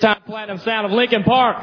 Time Platinum sound of Linkin Park.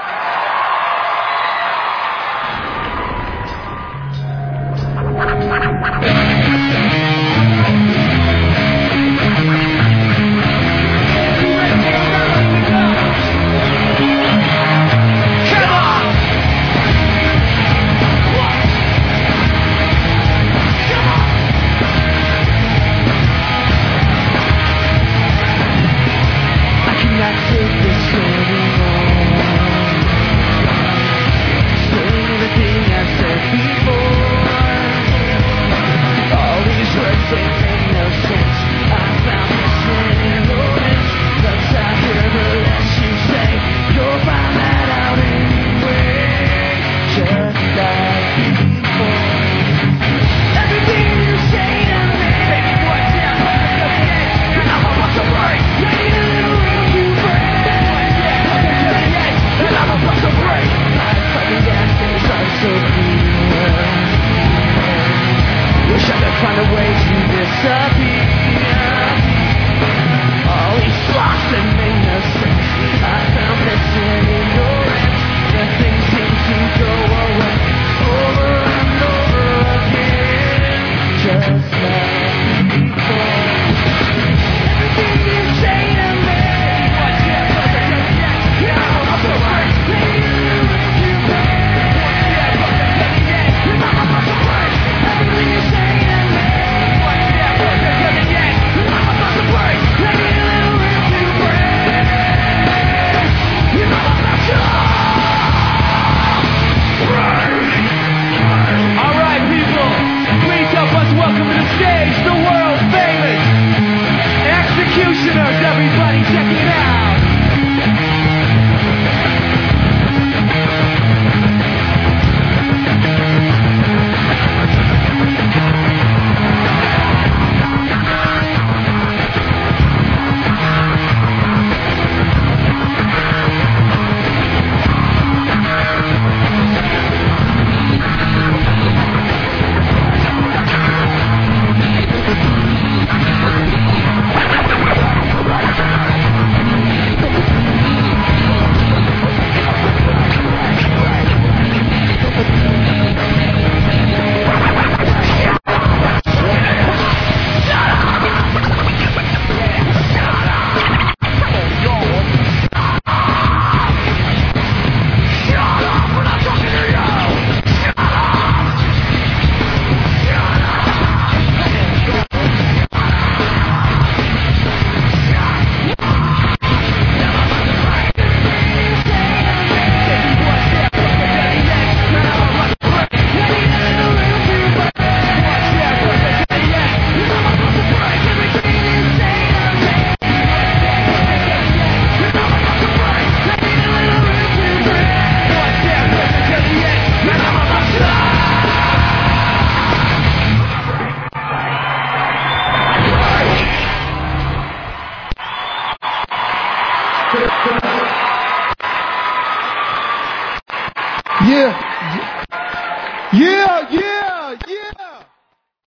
Find a way to disappear. All these blocks that make no sense, I found missing ignorance. The things seem to go away over and over again, just like before. Everything you say to me, what's your perfect yes? Yeah, I'm so right. Everything you say to me. Welcome to the stage, the world famous Executioners. Everybody check it out. Yeah.